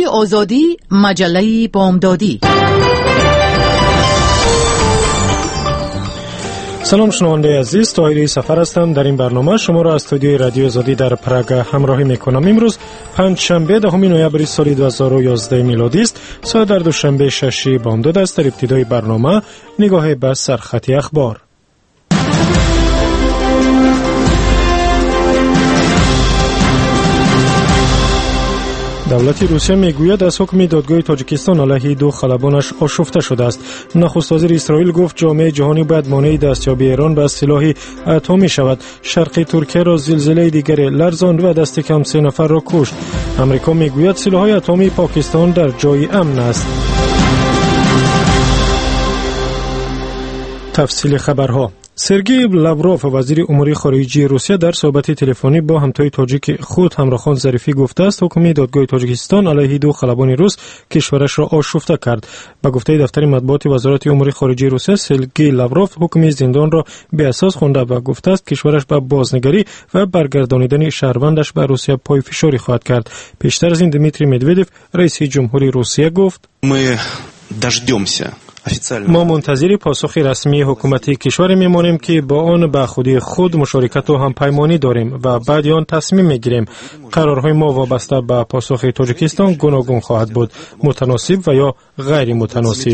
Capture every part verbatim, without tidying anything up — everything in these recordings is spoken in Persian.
آزادی، مجله بامدادی. سلام شنونده عزیز، طاهری سفر هستم. در این برنامه شما را از استودیوی رادیو آزادی در پراگ همراهی میکنم. امروز پنج شنبه دهم نوامبر سال دو هزار و یازده میلادی است. ساعت در دوشنبه شش بامداد است. در ابتدای برنامه نگاه به سرخط اخبار. دولت روسیه میگوید از حکم دادگاه تاجیکستان علیه دو خلبانش آشفته شده است. نخست وزیر اسرائیل گفت جامعه جهانی باید مانع دستیابی ایران به سلاح اتمی شود. شرق ترکیه را زلزله دیگری لرزاند و دست کم سه نفر را کشت. امریکا میگوید سلاح اتمی پاکستان در جای امن است. تفصیل خبرها. سرگئی لاوروف وزیر امور خارجه روسیه در صحبت تلفنی با همتای تاجیک خود همراخان ظریفی گفته است حکم دادگاه تاجیکستان علیه دو خلبان روس کشورش را آشفته کرد. با گفته دفتر مطبوعات وزارت امور خارجه روسیه، سرگئی لاوروف حکم زندان را بی اساس خوانده و گفته است کشورش به بازنگری و برگردانیدن شهروندش به روسیه پای فشاری خواهد کرد. پیشتر از این دمیتری مدودوف رئیس جمهوری روسیه گفت ما منتظر پاسخ رسمی حکومت کشور میمانیم که با آن به خودی خود مشارکت و همپیمانی داریم و بعد آن تصمیم میگیریم. قرارهای ما وابسته به پاسخ تاجیکستان گوناگون خواهد بود، متناسب و یا غیر متناسب.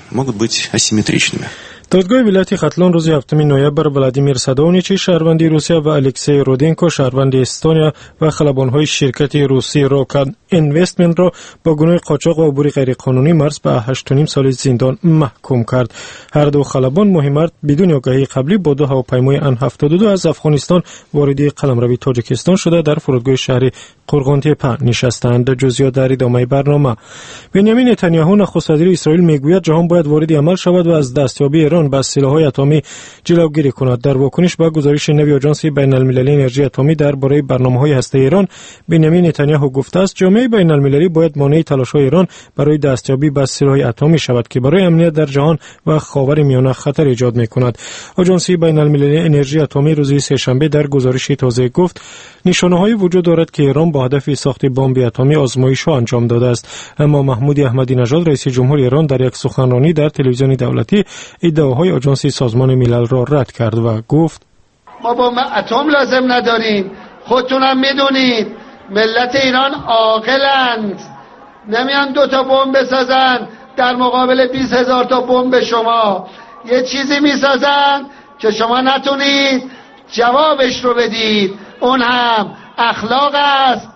دادگاه ولایت ختلان روز هفتم نوامبر ولادیمیر سادونیچ شهروند روسیه و الکسی رودنکو شهروند استونیا و خلبان‌های شرکت روسی روکان اینوستمنت را با گناه قاچاق و عبور غیرقانونی مرز به هشت و نیم سال زندان محکوم کرد. هر دو خلبان مهمرد بدون آگاهی قبلی با دو هواپیمای ان هفتاد و دو از افغانستان وارد قلمرو تاجیکستان شده در فرودگاه شهر قرغانتپه نشستند. جزئیات در ادامه برنامه. بنیامین نتانیاهو نخست وزیر اسرائیل میگوید جهان باید وارد عمل شود و از دستیابی ایران به سلاح‌های اتمی جلوگیری کند. در واکنش به گزارش نوی آژانس بین‌المللی انرژی اتمی درباره برنامه‌های هسته‌ای ایران، بنیامین نتانیاهو گفته است جامعه بین‌المللی باید مانع تلاش‌های ایران برای دستیابی به سلاح اتمی شود که برای امنیت در جهان و خاورمیانه خطر ایجاد می‌کند. آژانس بین‌المللی انرژی اتمی روز سه‌شنبه در گزارشی تازه گفت نشانه‌هایی وجود دارد که ایران با هدف ساخت بمب اتمی آزمایش‌ها انجام داده است. اما محمود احمدی نژاد رئیس جمهور ایران در یک سخنرانی در تلویزیون دولتی ادعاهای آژانس سازمان ملل را رد کرد و گفت ما با اتم لازم نداریم. خودتون هم میدونید ملت ایران عاقلند، نمیان دو تا بمب بسازن در مقابل بیست هزار تا بمب شما. یه چیزی میسازن که شما نتونید جوابش رو بدید، اون هم اخلاق است.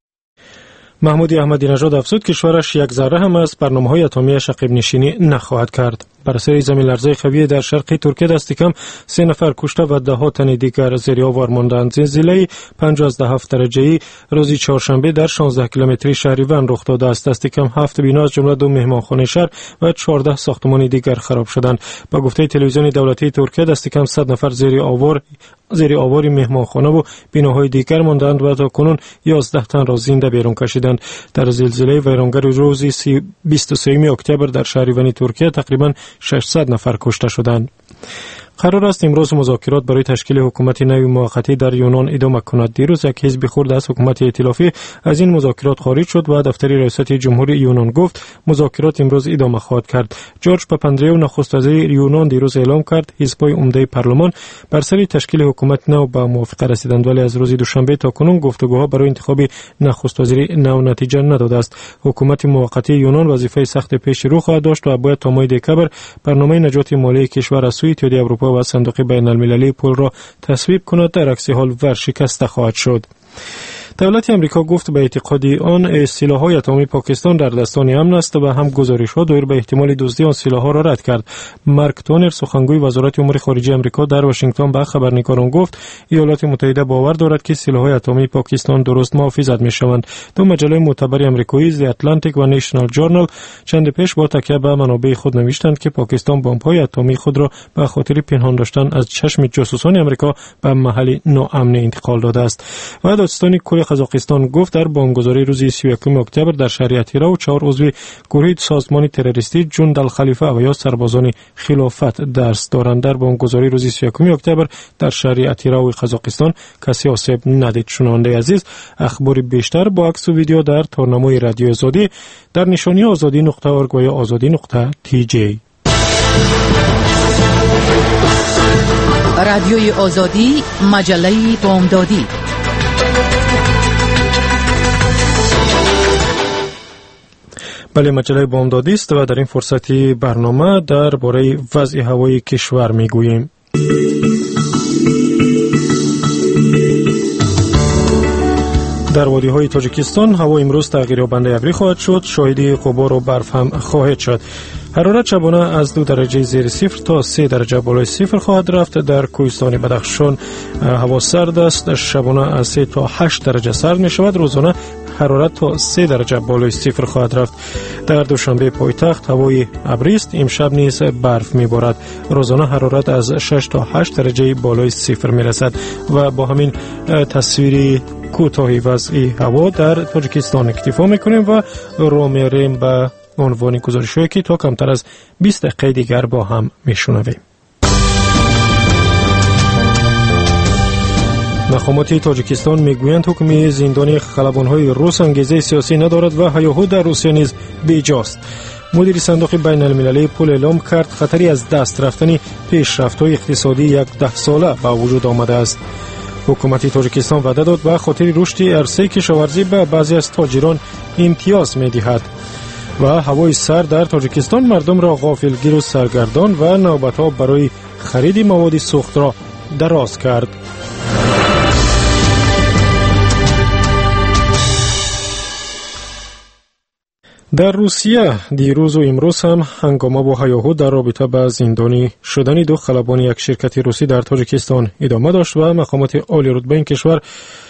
محمود احمدی نژاد افزود کشورش یک ذره هم از برنامه‌های اتمی عقب نشینی نخواهد کرد. بر اثر زمین لرزه قوی در شرق ترکیه دست کم سه نفر کشته و ده ها تن دیگر زیر آوار ماندند. زلزله پنجاه و هفت درجه‌ای روز چهارشنبه در شانزده کیلومتری شهر ون رخ داده است. دست کم هفت بنا از جمله دو مهمانخانه شهر و چهارده ساختمان دیگر خراب شدند. با گفته تلویزیون دولتی ترکیه دست کم صد نفر زیر آوار زیر آوار مهمانخانه و بناهای دیگر ماندند و تاکنون یازده تن را زنده بیرون کشیدند. در زلزله ویرانگر روز بیست و سوم اکتبر در شهر ون ترکیه تقریبا ششصد نفر کشته شدند. قرار است امروز مذاکرات برای تشکیل حکومت نوی موقتی در یونان ادامه کند. دیروز یک حزب خرد از حکومت ائتلافی از این مذاکرات خارج شد و دفتر ریاست جمهوری یونان گفت مذاکرات امروز ادامه خواهد کرد. جورج پاپاندریو نخست وزیر یونان دیروز اعلام کرد حزب‌های عمده پارلمان بر سر تشکیل حکومت نو به موافقه رسیدند، ولی از روز دوشنبه تا کنون گفتگوها برای انتخاب نخست وزیر نو نتیجه نداده است. حکومت موقتی یونان وظیفه سخت پیش رو خواهد داشت و باید تا ماه دکبر برنامه نجات مالی کشور از سوی اتحادیه اروپا و صندوق بین‌المللی پول را تصویب کند، در عکس حال ورشکسته خواهد شد. دولت امریکا گفت به اعتقاد آن سلاح‌های اتمی پاکستان در دستان امن است و هم گزارش‌ها دایر به احتمال دزدی آن سلاح‌ها را رد کرد. مارک تونر سخنگوی وزارت امور خارجه امریکا در واشنگتن به خبرنگاران گفت ایالات متحده باور دارد که سلاح‌های اتمی پاکستان درست محافظت می‌شوند. دو مجله معتبر آمریکایی دی اتلانتیک و نیشنال جورنال چند پیش با تکیه به منابع خود نوشتند که پاکستان بمب‌های اتمی خود را به خاطر پنهان داشتن از چشم جاسوسان آمریکا به محل ناامن انتقال داده است. و دادستان کره هوای قزاقستان گفت در بمبگذاری روز سی و یکم اکتبر در شهر اتیرا و چهار عضو گروه سازمان تروریستی جند الخلیفه و یا سربازان خلافت دست دارند. در بمبگذاری روز سی و یکم اکتبر در شهر اتیرا و قزاقستان کسی آسیب ندید. شنونده عزیز، اخبار بیشتر با عکس و ویدیو در تارنمای رادیو آزادی در نشانی آزادی نقطه اورگ و یا آزادی نقطه تی جی. رادیوی آزادی، مجله بامدادی. بله، مجله بامدادی است و در این فرصتی برنامه درباره وضع هوای کشور میگوییم. در وادی‌های تاجیکستان هوا امروز تغییریابنده ابری خواهد شد. شاهدی غبار و برف هم خواهد شد. حرارت شبانه از دو درجه زیر صفر تا سه درجه بالای صفر خواهد رفت. در کوهستان بدخشان هوا سرد است. شبانه از سه تا هشت درجه سرد می شود. روزانه حرارت تا سه درجه بالای صفر خواهد رفت. در دوشنبه پایتخت هوای ابری است. امشب نیز برف می بارد. روزانه حرارت از شش تا هشت درجه بالای صفر می رسد و با همین تصویری کوتاهی وضعی هوا در تاجیکستان اکتفا میکنیم و رو میریم به عنوان گزارش‌هایی که تا کمتر از بیست دقیقه دیگر با هم میشنویم. مقامات تاجیکستان میگویند حکم زندانی خلبان‌های روس انگیزه سیاسی ندارد و هیاهو در روسیه نیز بیجاست. مدیر صندوق بین المللی پول اعلام کرد خطری از دست رفتن پیشرفت‌های اقتصادی یک ده ساله با وجود آمده است. حکومت تاجیکستان وعده داد به خاطر رشد عرصه کشاورزی به بعضی از تاجران امتیاز می‌دهد و هوای سرد در تاجیکستان مردم را غافلگیر و سرگردان و نوبت‌ها برای خرید مواد سوخت را دراز کرد. در روسیه دیروز و امروز هم هنگامه با هیاهو در رابطه با زندانی شدن دو خلبان یک شرکت روسی در تاجیکستان ادامه داشت و مقامات عالی رتبه این کشور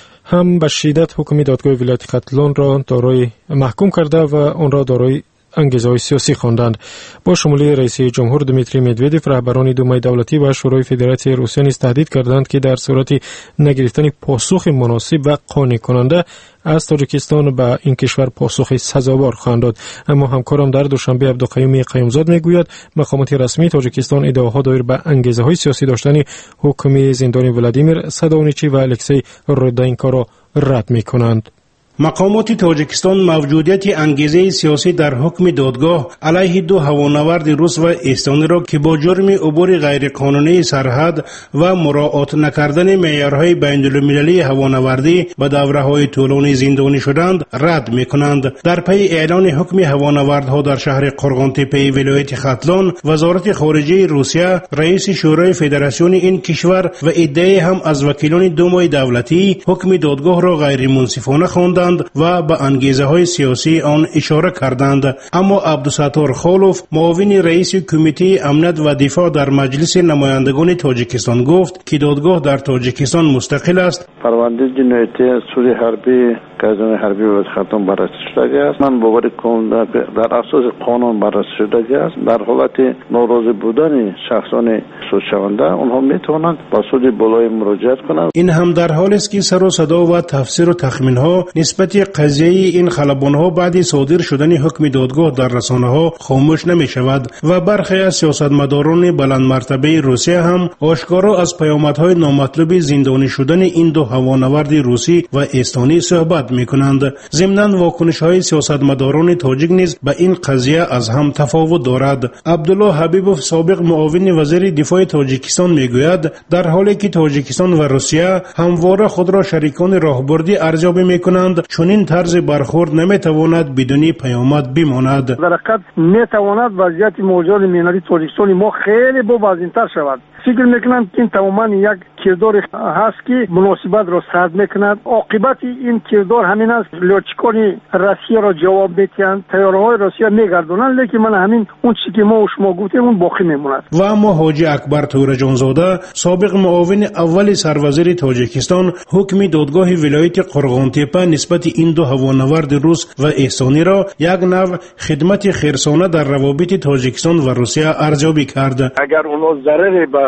هم به شدت حکم دادگاه ولایت کاتالون را دارای محکوم کرده و آن را دارای انگیزه‌های سیاسی خواندند. با شمولی رئیس جمهور دمیتری مدودوف، رهبران دومای دولتی و شورای فدراتی روسیه نیز تهدید کردند که در صورت نگرفتن پاسخ مناسب و قانع کننده از تاجیکستان به این کشور پاسخ سزاوار خواهند داد. اما همکارم در دوشنبه عبدالقیوم قیومزاد میگوید مقامات رسمی تاجیکستان ادعاها دایر به انگیزه‌های سیاسی داشتن حکم زندانی ولادیمیر سادونیچی و الکسی رودینکو را رد می‌کنند. مقامات تاجیکستان موجودیت انگیزه سیاسی در حکم دادگاه علیه دو هوانورد روس و استانی را که با جرم عبور غیرقانونی سرحد و مراعات نکردن معیارهای بین‌المللی هوانوردی به دوره‌های طولانی زندانی شدند رد می‌کنند. در پی اعلان حکم هوانوردها در شهر قرغانتپه ولایت ختلان، وزارت خارجه روسیه، رئیس شورای فدراسیون این کشور و عده‌ای هم از وکیلان دومای دولتی حکم دادگاه را غیر منصفانه خواندند و به انگیزه های سیاسی آن اشاره کردند. اما عبدالستار خالوف، معاون رئیس کمیته امنیت و دفاع در مجلس نمایندگان تاجیکستان گفت که دادگاه در تاجیکستان مستقل است. پرونده جنایتی سوری حربی قضیه حربی و خاتم بررسی شده است. من باور کنم در اساس قانون بررسی شده است. در حالت ناراضی بودن شخصان سودشونده اونها میتوانند با سود بالای مراجعه کنند. این هم در حالی است که سر و صدا و تفسیر و تخمین ها نسبت قضیه این خلبان ها بعد صادر شدن حکم دادگاه در رسانه ها خاموش نمی شود و برخی از سیاستمداران بلند مرتبه روسیه هم آشکارا از پیامدهای نامطلوب زندانی شدن این دو هوانورد روسی و استانی صحبت می کنند. ضمناً واکنش های سیاستمداران تاجیک نیز به این قضیه از هم تفاوت دارد. عبدالله حبیبوف، سابق معاون وزیر دفاع تاجیکستان میگوید در حالی که تاجیکستان و روسیه همواره خود را شریکان راهبردی ارزیابی میکنند، چون این طرز برخورد نمیتواند بدون پیامد بماند. در حقیقت میتواند وضعیت موجود مینالی تاجیکستان ما خیلی بوازین‌تر شود. فکر میکنم که این تماما یک کردار هست که مناسبت را سرد میکند. عاقبت این کردار همین است لوچکان روسیه را جواب میدهند، تیارهای روسیه میگردونند، لیکن من همین اون چیزی که ما و شما گفتیم اون باقی میماند. و اما حاجی اکبر تورجانزاده، سابق معاون اول سروزیر تاجیکستان، حکم دادگاه ولایت قرغانتپه نسبت این دو هوانورد روس و احسانی را یک نوع خدمت خیرسانه در روابط تاجیکستان و روسیه ارزیابی کرد. اگر اونا ضرری به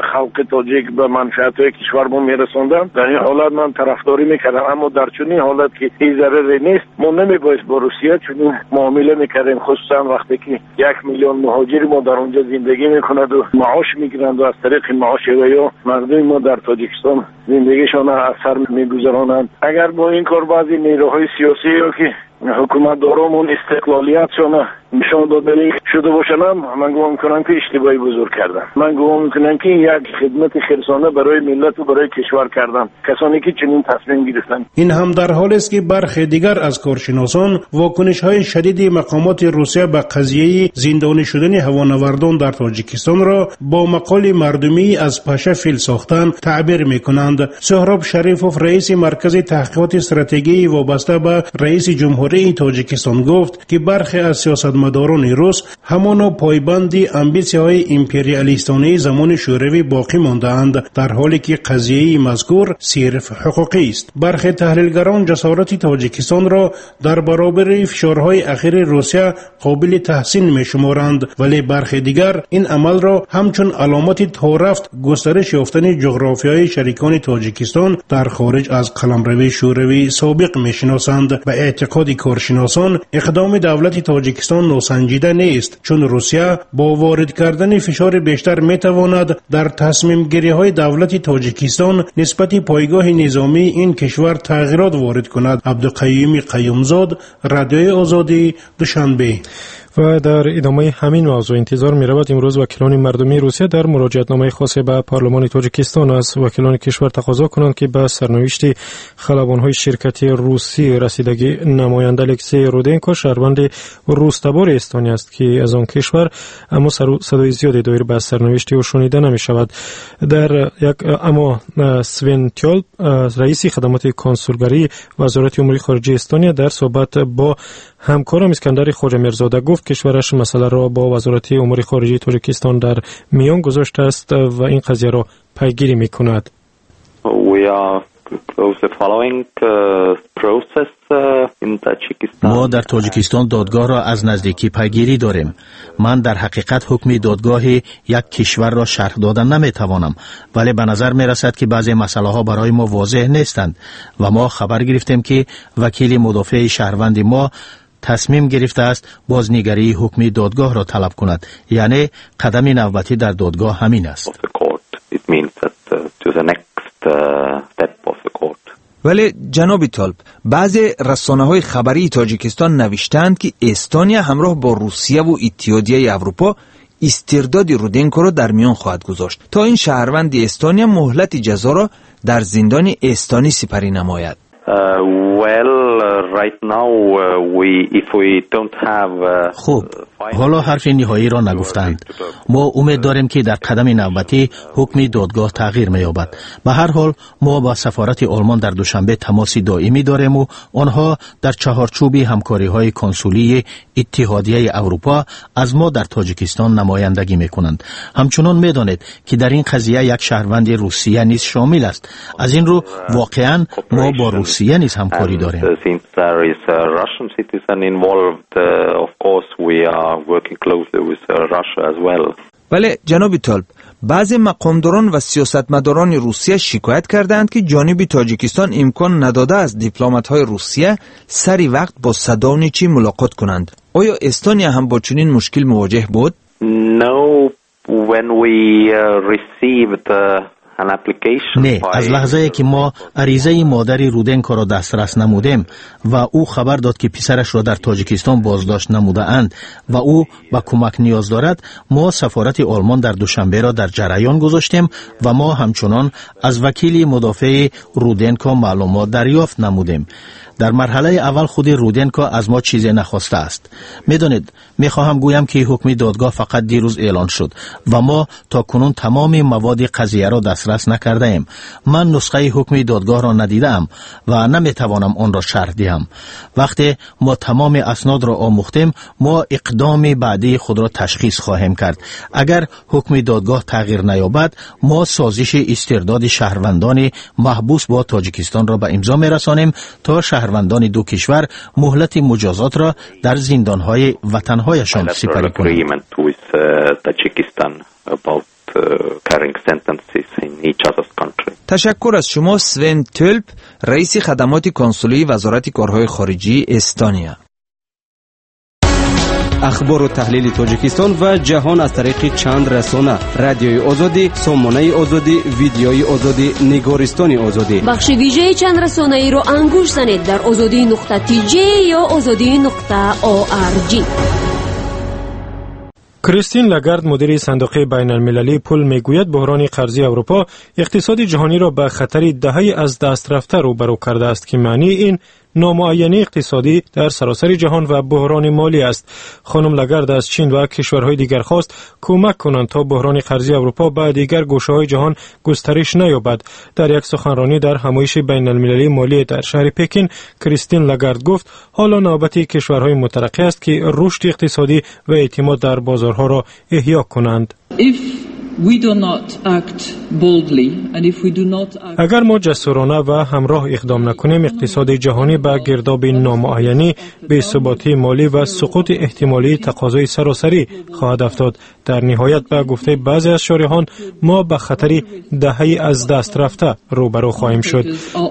خلق تاجیک به منفعت کشور ما میرسوندن، در این حالت من طرفداری میکردم. اما در چنین حالت که هیچ ضرری نیست، ما نمیبایست با روسیه چنین معامله میکردیم، خصوصا وقتی که یک میلیون مهاجر ما در اونجا زندگی میکند و معاش میگیرند و از طریق معاش یا مردم ما در تاجیکستان زندگیشان از سر میگذرانند. اگر با این کار بعضی نیروهای سیاسی یا که حکومت دارمون استقلالیتشون نشان داده شده باشنم، من گمان میکنم که اشتباهی بزرگ کردم. من گمان میکنم که یک خدمت خرسانه برای ملت و برای کشور کردم کسانی که چنین تصمیم گرفتن. این هم در حالی است که برخی دیگر از کارشناسان واکنش‌های شدید مقامات روسیه به قضیه زندانی شدن هوانوردان در تاجیکستان را با مقال مردمی از پشه فیل ساختن تعبیر میکنند. سهراب شریفوف رئیس مرکز تحقیقات استراتژی وابسته به رئیس جمهوری تاجیکستان گفت که برخی از سیاستمداران روس همانا پایبند امبیسی‌های امپریالیستانه زمان شوروی باقی مانده‌اند، در حالی که قضیه مذکور صرف حقوقی است. برخی تحلیلگران جسارت تاجیکستان را در برابر فشارهای اخیر روسیه قابل تحسین می‌شمارند، ولی برخی دیگر این عمل را همچون علامت تارفت گسترش یافتن جغرافیای شریکان تاجیکستان در خارج از قلمرو شوروی سابق می‌شناسند. به اعتقاد کارشناسان اقدام دولت تاجیکستان ناسنجیده نیست، چون روسیه با وارد کردن فشار بیشتر میتواند در تصمیم گیری های دولت تاجیکستان نسبت پایگاه نظامی این کشور تغییرات وارد کند. عبدالقیوم قیومزاد، رادیوی آزادی، دوشنبه. و در ادامه همین موضوع انتظار می رود امروز وکیلان مردمی روسیه در مراجعتنامه خاص به پارلمان تاجیکستان از وکیلان کشور تقاضا کنند که به سرنوشت خلبان‌های شرکتی روسی رسیدگی. نماینده الکسی رودنکو شهروند روستبار استونیا است که از آن کشور، اما صدای زیادی دایر به سرنوشت او شنیده نمی شود. در یک اما سوین تیولپ رئیس خدمات کنسولگری وزارت امور خارجه استونیا در صحبت با همکارم اسکندر خواجه میرزاده گفت کشورش مسئله را با وزارت امور خارجه تاجیکستان در میان گذاشته است و این قضیه را پیگیری میکند. We are closely following the process in Tajikistan. ما در تاجیکستان دادگاه را از نزدیکی پیگیری داریم. من در حقیقت حکم دادگاه یک کشور را شرح دادن نمیتوانم، ولی به نظر می رسد که بعضی مسئله ها برای ما واضح نیستند و ما خبر گرفتیم که وکیل مدافع شهروند ما تصمیم گرفته است بازنگری حکم دادگاه را طلب کند، یعنی قدم نوبتی در دادگاه همین است. ولی جناب طالب، بعضی رسانه‌های خبری تاجیکستان نوشتند که استونیا همراه با روسیه و اتحادیه اروپا استرداد رودنکو را در میان خواهد گذاشت تا این شهروند استونیا مهلت جزا را در زندان استانی سپری نماید. خوب، حالا حرف نهایی را نگفتند. ما امید داریم که در قدم نوبتی حکم دادگاه تغییر می‌یابد. به هر حال ما با سفارت آلمان در دوشنبه تماس دائمی داریم و آنها در چهارچوب همکاری‌های کنسولی اتحادیه اروپا از ما در تاجیکستان نمایندگی می‌کنند. همچنان می‌دانید که در این قضیه یک شهروند روسیه نیز شامل است. از این رو واقعاً ما با روسیه نیز همکاری داریم. ولی جناب طالب، بعضی مقامداران و سیاستمداران روسیه شکایت کردند که جانب تاجیکستان امکان نداده است دیپلمات‌های روسیه سری وقت با صداونیچی ملاقات کنند. آیا استونیا هم با چنین مشکل مواجه بود؟ No, when we uh, received uh... نه، از لحظه که ما عریضه مادر رودنکو را دسترس نمودیم و او خبر داد که پسرش را در تاجیکستان بازداشت نموده اند و او به کمک نیاز دارد، ما سفارت آلمان در دوشنبه را در جریان گذاشتیم و ما همچنان از وکیل مدافع رودنکو معلومات دریافت نمودیم. در مرحله اول خود رودنکو از ما چیزی نخواسته است. میدانید، میخواهم گویم که حکم دادگاه فقط دیروز اعلان شد و ما تا کنون تمام مواد قضیه را دسترس نکرده ایم. من نسخه حکم دادگاه را ندیدم و نمیتوانم آن را شرح دهم. وقتی ما تمام اسناد را آموختیم، ما اقدام بعدی خود را تشخیص خواهیم کرد. اگر حکم دادگاه تغییر نیابد، ما سازش استرداد شهروندان محبوس با تاجیکستان را به امضا میرسانیم تا شهروندان دو کشور مهلت مجازات را در زندانهای وطنهایشان سپری کنند. uh, carrying sentences in each other's country. تشکر از شما سوین تولپ، رئیس خدمات کنسولی وزارت کارهای خارجی استونیا. اخبار و تحلیل تاجیکستان و جهان از طریق چند رسانه: رادیوی آزادی، سامانه آزادی، ویدیوی آزادی، نگارستان آزادی. بخش ویژه چند رسانه ای را انگوش زنید در آزادی نقطه تی جی یا آزادی نقطه او آر جی. کریستین لاگارد مدیر صندوق بین المللی پول میگوید بحران قرضی اروپا اقتصاد جهانی را به خطر دهه از دست رفته روبرو کرده است که معنی این نامعینی اقتصادی در سراسر جهان و بحران مالی است. خانم لاگارد از چین و کشورهای دیگر خواست کمک کنند تا بحران قرضی اروپا به دیگر گوشه‌های جهان گسترش نیابد. در یک سخنرانی در همایش بین المللی مالی در شهر پکین، کریستین لاگارد گفت حالا نوبت کشورهای مترقی است که رشد اقتصادی و اعتماد در بازارها را احیا کنند. We do not act boldly and if we do not act... اگر ما جسورانه و همراه اقدام نکنیم، اقتصاد جهانی به گرداب نامعینی، بی‌ثباتی مالی و سقوط احتمالی تقاضای سراسری خواهد افتاد. در نهایت به گفته بعضی از شارحان، ما به خطر دهه‌ای از دست رفته روبرو خواهیم شد.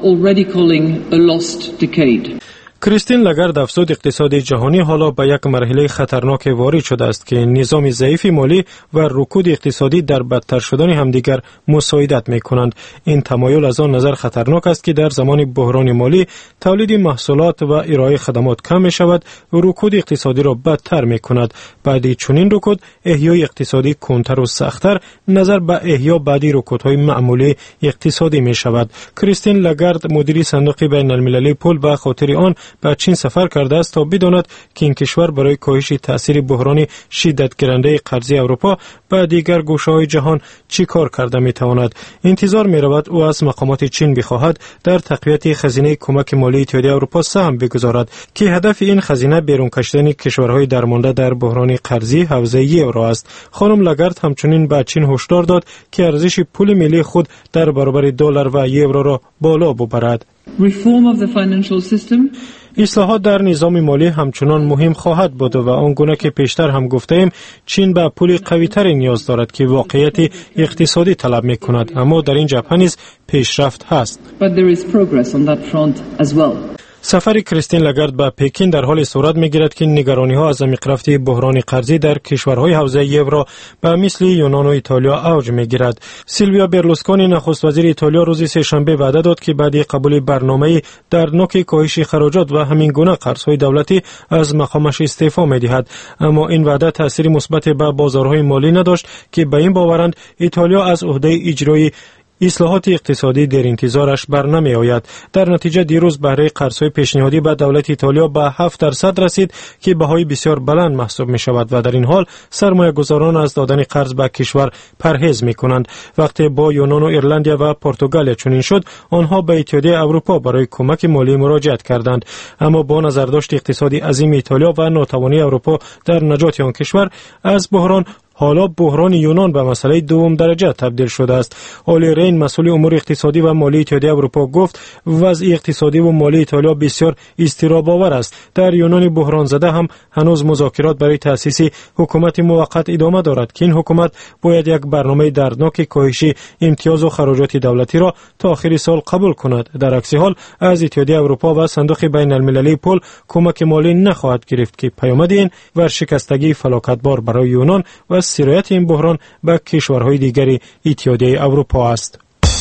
کریستین لاگارد افزود اقتصاد جهانی حالا به یک مرحله خطرناک وارد شده است که نظام ضعیف مالی و رکود اقتصادی در بدتر شدن همدیگر مساعدت می کنند. این تمایل از آن نظر خطرناک است که در زمان بحران مالی تولید محصولات و ارائه خدمات کم می شود و رکود اقتصادی را بدتر می کند. بعد چنین رکود احیای اقتصادی کنتر و سخت‌تر نظر به احیا بعدی رکودهای معمولی اقتصادی می شود. کریستین لاگارد مدیر صندوق بین المللی پول به خاطر آن به چین سفر کرده است تا بداند که این کشور برای کاهش تأثیر بحران شدت گیرنده قرضی اروپا به دیگر گوشه‌های جهان چی کار کرده می تواند. انتظار می رود او از مقامات چین بخواهد در تقویت خزینه کمک مالی اتحادیه اروپا سهم بگذارد که هدف این خزینه بیرون کشیدن کشورهای درمانده در بحران قرضی حوزه یورو است. خانم لاگارد همچنین به چین هشدار داد که ارزش پول ملی خود در برابر دلار و یورو را بالا ببرد. Reform of the financial system. اصلاحات در نظام مالی همچنان مهم خواهد بود و آنگونه که پیشتر هم گفتیم چین به پول قوی‌تری نیاز دارد که واقعیت اقتصادی طلب می کند، اما در این جبهه نیز پیشرفت هست. But there is progress on that front as well. سفر کریستین لاگارد به پکین در حال صورت می‌گیرد که نگرانی‌ها از عمیق‌رفت بحران قرضی در کشورهای حوزه یورو به مثل یونان و ایتالیا اوج می‌گیرد. سیلویا برلوسکونی نخست وزیر ایتالیا روز سه‌شنبه وعده داد که بعد قبول برنامه‌ای در نوک کاهش خراجات و همین گونه قرض‌های دولتی از مقامش استعفا می‌دهد، اما این وعده تأثیر مثبت به بازارهای مالی نداشت که به این باورند ایتالیا از عهده اجرای اصلاحات اقتصادی در انتظارش بر نمی آید. در نتیجه دیروز بهره قرض‌های پیشنهادی به دولت ایتالیا به هفت درصد رسید که بهای بسیار بلند محسوب می شود و در این حال سرمایه گذاران از دادن قرض به کشور پرهیز می کنند. وقتی با یونان و ایرلندیا و پرتغال چنین شد، آنها به اتحادیه اروپا برای کمک مالی مراجعت کردند، اما با نظرداشت اقتصادی عظیم ایتالیا و ناتوانی اروپا در نجات آن کشور از بحران، حالا بحران یونان به مسئله دوم درجه تبدیل شده است. اولی رین مسئول امور اقتصادی و مالی اتحادیه اروپا گفت وضع اقتصادی و مالی ایتالیا بسیار اضطراب آور است. در یونان بحران زده هم هنوز مذاکرات برای تأسیس حکومت موقت ادامه دارد که این حکومت باید یک برنامه دردناک کاهش امتیاز و خراجات دولتی را تا آخر سال قبول کند. در عکس حال از اتحادیه اروپا و صندوق بین المللی پول کمک مالی نخواهد گرفت که پیامد این ورشکستگی فلاکتبار برای یونان و سرایت این بحران به کشورهای دیگری اتحادیه اروپا است.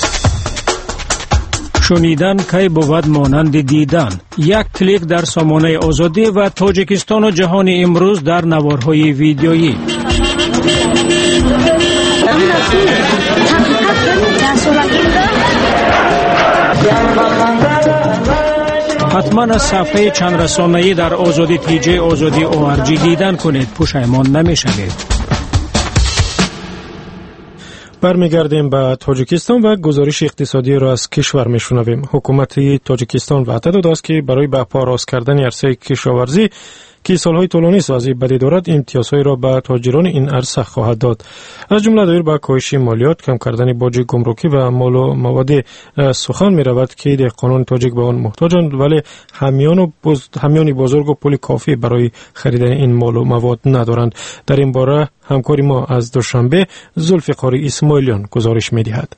شنیدن کی بود مانند دیدن. یک کلیک در سامانه آزادی و تاجیکستان و جهان امروز در نوارهای ویدیویی. حتما از صفحه چند رسانه‌ای در آزادی تی جی آزادی او آر جی دیدن کنید، پشیمان نمی‌شوید. برمیگردیم به تاجیکستان و گزارش اقتصادی را از کشور میشنویم. حکومت تاجیکستان وعده داده است که برای به پا راست کردن عرصه کشاورزی که سالهای طولانی است و از این بدی دارد امتیازهای را به تاجران این عرصه خواهد داد. از جمله دایر به کاهش مالیات، کم کردن باج گمرکی و مال و مواد سخن می رود که در قانون تاجیک به آن محتاجند، ولی همیان و بز... همیان بزرگ و پول کافی برای خریدن این مال و مواد ندارند. در این باره همکاری ما از دوشنبه ذوالفقار اسماعیلیان گزارش می دهد.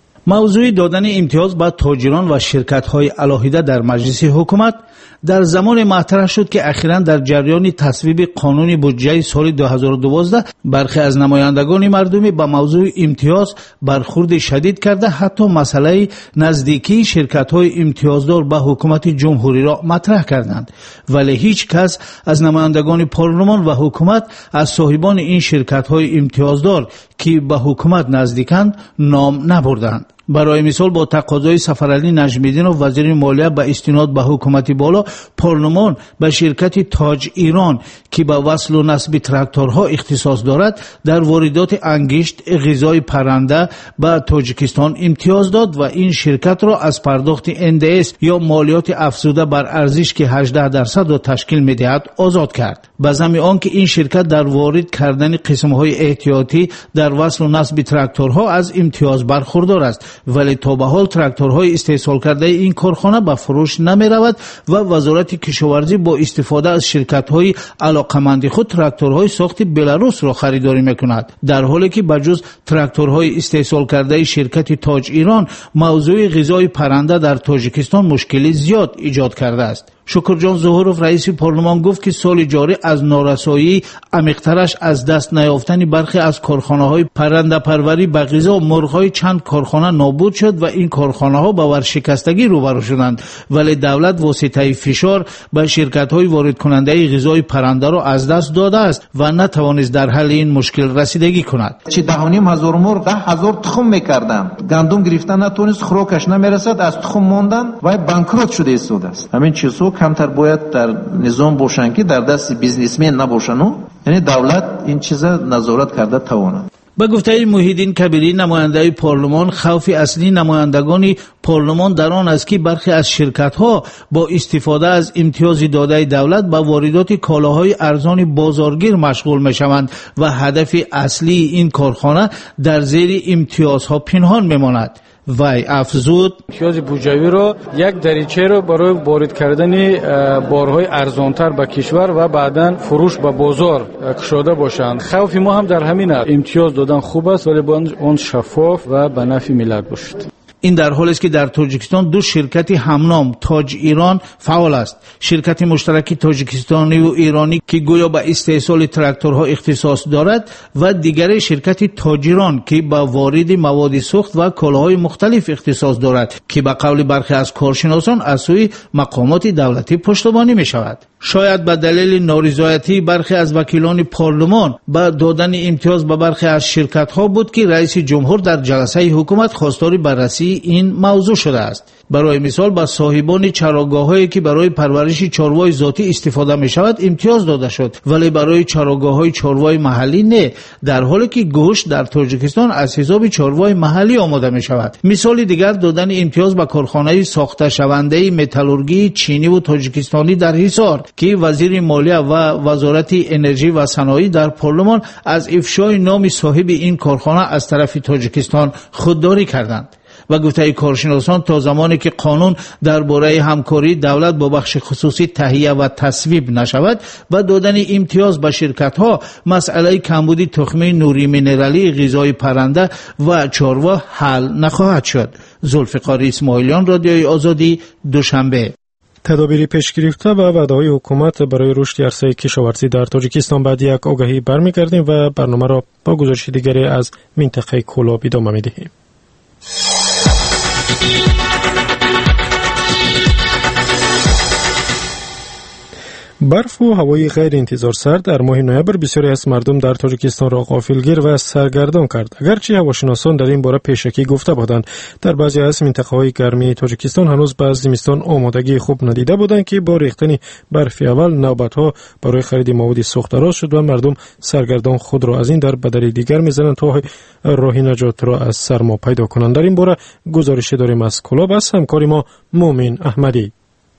موضوع دادن امتیاز به تاجران و شرکت‌های علاهیده در مجلس حکومت در زمان مطرح شد که اخیراً در جریان تصویب قانون بودجه سال دو هزار و دوازده برخی از نمایندگان مردمی به موضوع امتیاز برخورد شدید کرده، حتی مسئله نزدیکی شرکت‌های امتیازدار به حکومت جمهوری را مطرح کردند، ولی هیچ کس از نمایندگان پارلمان و حکومت از صاحبان این شرکت‌های امتیازدار که به حکومت نزدیکند نام نبردند. برای مثال با تقاضای سفرعلی نجمیدین و وزیر مالیه به استناد به حکومت بالا، پارلمان به شرکت تاج ایران که به وصل و نصب تراکتورها اختصاص دارد در واردات انگشت غذای پرنده به تاجیکستان امتیاز داد و این شرکت را از پرداخت ان دی اس یا مالیات افزوده بر ارزش که هجده درصد را تشکیل می‌دهد آزاد کرد. به ضمن آنکه این شرکت در وارد کردن قسم‌های احتیاطی در وصل و نصب تراکتورها از امتیاز برخوردار است، ولی تا به حال تراکتورهای استحصال کرده این کارخانه به فروش نمی رود و وزارت کشاورزی با استفاده از شرکت‌های علاقمند خود تراکتورهای ساخت بلاروس را خریداری می‌کند، در حالی که بجز تراکتورهای استحصال کرده شرکت تاج ایران موضوع غذای پرنده در تاجیکستان مشکلی زیاد ایجاد کرده است. شکرجان ظهورов رئیس پارلمان گفت که سال جاری از نارسایی عمیق‌ترش از دست نیافتن برخی از کارخانه‌های پرنده پروری به غذا مرغ‌های چند کارخانه نابود شد و این کارخانه‌ها به ورشکستگی روبرو شدند، ولی دولت واسطه فشار به شرکت‌های وارد کننده غذای پرنده را از دست داده است و نتوانست در حل این مشکل رسیدگی کند. چه ده و نیم هزار مرغ ده هزار تخم می‌کردن، گندم گرفتن نتونست، خوراکش نمی‌رسد، از تخم ماندن و بانکروت شده ایستاد است. همین چیزها کمتر باید در نظام باشند که در دست بیزنسمن نباشند، یعنی دولت این چیزا نظارت کرده تواند. به گفته محیدین کبیری نماینده پارلمان، خوف اصلی نمایندگان پارلمان در آن است که برخی از شرکت‌ها با استفاده از امتیاز داده دولت به واردات کالاهای ارزان بازارگیر مشغول می‌شوند و هدف اصلی این کارخانه در زیر امتیازها پنهان می‌ماند. وای افزود امتیاز بودجه‌ای را یک دریچه را برای وارد کردن بارهای ارزانتر به کشور و بعداً فروش به بازار کشاده باشند. خوف ما هم در همین است. امتیاز دادن خوب است ولی باید آن شفاف و به نفع ملت باشد. این در حالی است که در تاجیکستان دو شرکت همنام تاج ایران فعال است. شرکت مشترک تاجیکستانی و ایرانی که گویا به استحصال تراکتورها اختصاص دارد و دیگر شرکت تاج ایران که به وارد مواد سوخت و کالاهای مختلف اختصاص دارد که به قول برخی از کارشناسان از سوی مقامات دولتی پشتیبانی می شود. شاید به دلیل نارضایتی برخی از وکیلان پارلمان به دادن امتیاز به برخی از شرکت‌ها بود که رئیس جمهور در جلسه حکومت خواستار بررسی این موضوع شده است. برای مثال به صاحبان چراگاه‌هایی که برای پرورش چاروای ذاتی استفاده می‌شود امتیاز داده شد، ولی برای چراگاه‌های چاروای محلی نه، در حالی که گوشت در تاجیکستان از حساب چاروای محلی آماده می‌شود. مثال دیگر دادن امتیاز به کارخانه ساخته شونده متالورژی چینی و تاجیکستانی در حصار که وزیر مالیه و وزارت انرژی و صنایع در پارلمان از افشای نام صاحب این کارخانه از طرف تاجیکستان خودداری کردند. و گفته کارشناسان تا زمانی که قانون درباره همکاری دولت با بخش خصوصی تهیه و تصویب نشود و دادن امتیاز به شرکت‌ها، مسئله کمبود تخم نوری مینرالی غذای پرنده و چاروا حل نخواهد شد. ذوالفقار اسماعیلیان، رادیوی آزادی، دوشنبه. تدابیر پیش گرفته و وعده‌های حکومت برای رشد عرصه کشاورزی در تاجیکستان بعد یک آگهی برمیگردیم و برنامه را با گزارش دیگری از منطقه کولاب ادامه می‌دهیم. برف و هوای غیر انتظار سرد در ماه نوامبر بسیاری از مردم در تاجیکستان را غافلگیر و سرگردان کرد. اگرچه هواشناسان در این باره پیشکی گفته بودند در بعضی از منطقه‌های گرمی تاجیکستان هنوز به زمستان آمادگی خوب ندیده بودند که با ریختن برف اول نوبت‌ها برای خرید مواد سوخت دراز شد و مردم سرگردان خود را از این در بدر دیگر می‌زنند تا راه نجات را از سرما پیدا کنند. در این باره گزارش داریم از کلاب از همکار ما مومن احمدی.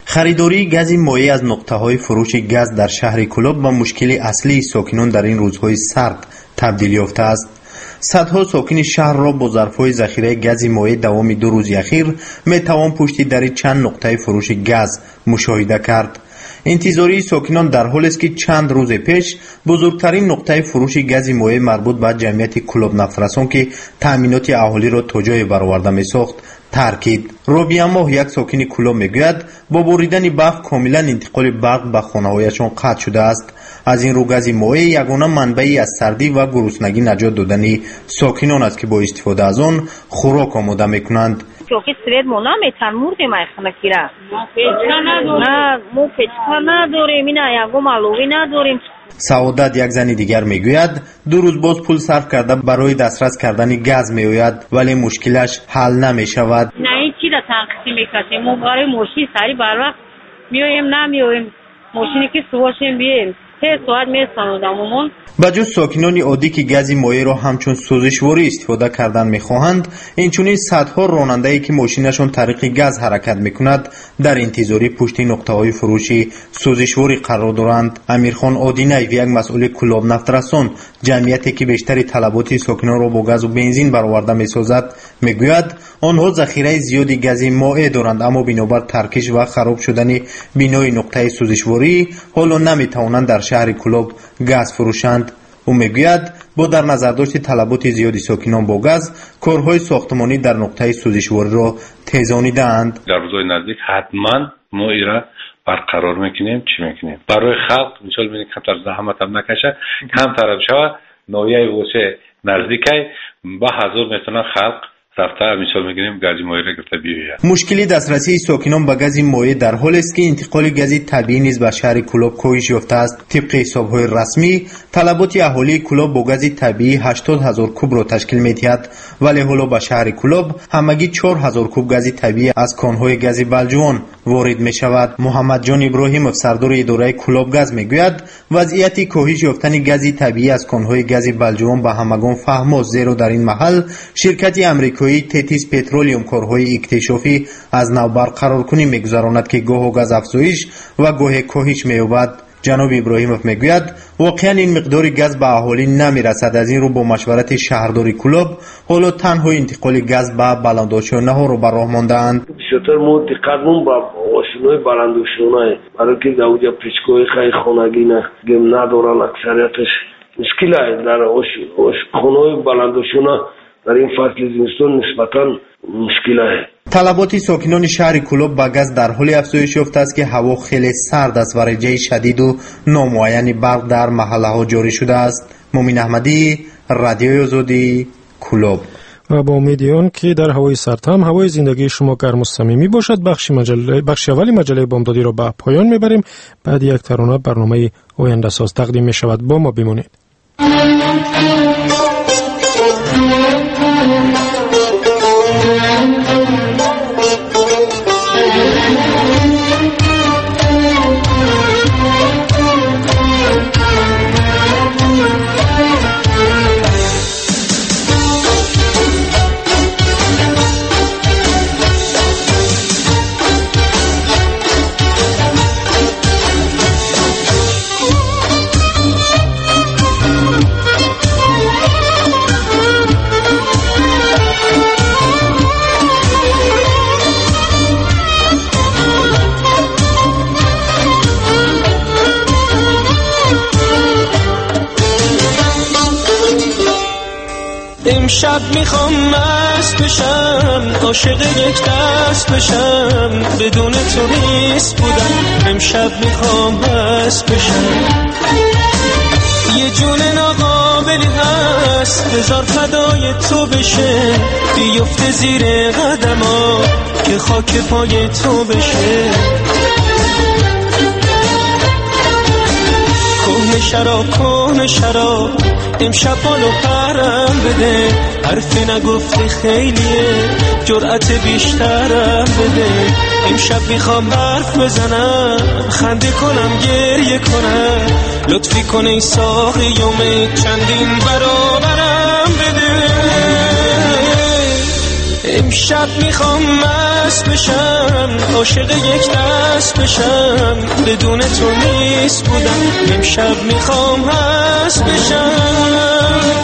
خریداری گاز مایع از نقطه‌های فروش گاز در شهر کلوب به مشکل اصلی ساکنان در این روزهای سرد تبدیل یافته است. صدها ساکن شهر را با ظرف‌های ذخیره گاز مایع دوام دو روز اخیر میتوان پشت در چند نقطه فروش گاز مشاهده کرد. انتظاری ساکنان در حالی است که چند روز پیش بزرگترین نقطه فروش گاز مایع مربوط به جمعیت کلوب نفترسان که تامینات اهالی را تا جای برآورده می‌ساخت تاکید. رابعه ماه یک ساکن کلوب میگوید با بریدن برق کاملا انتقال برق به خانه‌هایشان قطع شده است. از این رو گاز مایع یگانه منبعی از سردی و گرسنگی نجات دادن ساکنان است که با استفاده از آن خوراک آماده میکنند. چوکی سوید مونا میتن مرد مایخانه کیرا پیچکا نداریم نه مو پیچکا نداریم اینا یگو معلومی نداریم. سعادت یک زن دیگر میگوید دو روز باز پول صرف کرده برای دسترس کردن گاز میآید ولی مشکلش حل نمیشود. نه این چی را تنقیصی میکردیم ما برای ماشین سری بر وقت میایم نمیایم ماشینی که سواشیم بیایم سه ساعت میرسانودمون. بجز ساکنان عادی که گاز مایع را همچون سوزشواری استفاده کردن میخواهند، اینچنین صدها راننده‌ای که ماشینشان طریق گاز حرکت میکند در انتظاری پشت نقطه‌های فروشی سوزشواری قرار دارند. امیرخان آدینه یک مسئول کلوب نفترسان جمعیتی که بیشتر طلبات ساکنان را با گاز و بنزین برآورده میسازد میگوید آنها ذخیره زیادی گاز مایع دارند اما بنابر ترکش و خراب شدن بنای نقطه سوزشواری حالا نمیتوانند در شهر کلوب گاز فروشند. او میگوید با در نظر داشت طلبات زیادی ساکنان با گاز کارهای ساختمانی در نقطه سوزشواری را تیزانیده‌اند. در روزهای نزدیک حتما ما ایران برقرار میکنیم. چی میکنیم برای خلق مثال ببینید کمتر زحمت هم نکشه کم طرف شود ناحیه واسه نزدیکی با حضور میتونه خلق رفته مثال میگیریم گاز مایع را گرفته بیاید. مشکلی دسترسی ساکنان به گاز مایع در حالی است که انتقال گاز طبیعی نیز به شهر کلوب کاهش یافته است. طبق حساب‌های رسمی طلبات اهالی کلوب با گاز طبیعی هشتاد هزار کوب را تشکیل می‌دهد ولی حالا به شهر کلوب همگی چهار هزار کوب گاز طبیعی از کان‌های گاز بلجوان وارد می‌شود. محمد جان ابراهیمov سردار اداره کلوب گاز میگوید وضعیت کاهش یافتن گاز طبیعی از کان‌های گاز بلجوان به همگان فهم است زیرا در این محل شرکت آمریکایی تتیس پترولیوم کارهای اکتشافی از نو برقرار کنی میگذراند که گاه گاز افزایش و گاه کاهش می‌یابد. جناب ابراهیمov میگوید واقعا این مقدار گاز به اهالی نمیرسد. از این رو با مشورت شهرداری کلوب حالا تنها انتقال گاز به بلندوشانه ها رو به راه مانده‌اند. بیشتر ما دقتمون با ماشین‌های بلندوشانه برای که دوجا پیچکوی خیلی خونگی نه گم ندارن اکثریتش مشکل است در خونه‌های بلندوشانه در این فصل زمستون نسبتاً مشکل است. طلبات ساکنان شهر کلوب به گاز در حال افزایش یافته است که هوا خیلی سرد است و رجه شدید و نامعین برق در محله ها جاری شده است. مومن احمدی، رادیوی آزادی، کلوب. و با امید آن که در هوای سرد هم هوای زندگی شما گرم و صمیمی باشد بخش مجله بخش اولی مجله بامدادی را به پایان میبریم. بعد یک ترانه برنامه آینده ساز تقدیم می شود. با ما بمانید. امشب میخوام مست بشم عاشق یک دست بشم بدون تو نیست بودم امشب میخوام مست بشم یه جون ناقابلی هست بذار فدای تو بشه بیفته زیر قدما که خاک پای تو بشه کهنه شراب کهنه شراب امشب بالو پرم بده حرفی نگفته خیلیه جرأت بیشترم بده امشب میخوام حرف بزنم خنده کنم گریه کنم لطفی کن ای ساقی یوم چندین برابرم بده امشب میخوام من دست بشم، عاشق یک دست بشم، بدون تو نیست بودم، امشب میخوام هست بشم.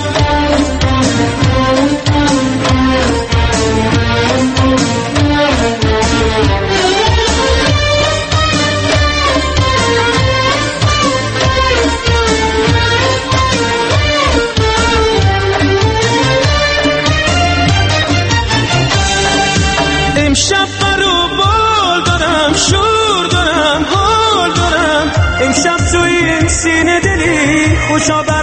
امشب برو بال دارم، شور دارم، حال دارم، امشب تو این سینه دلی خوشا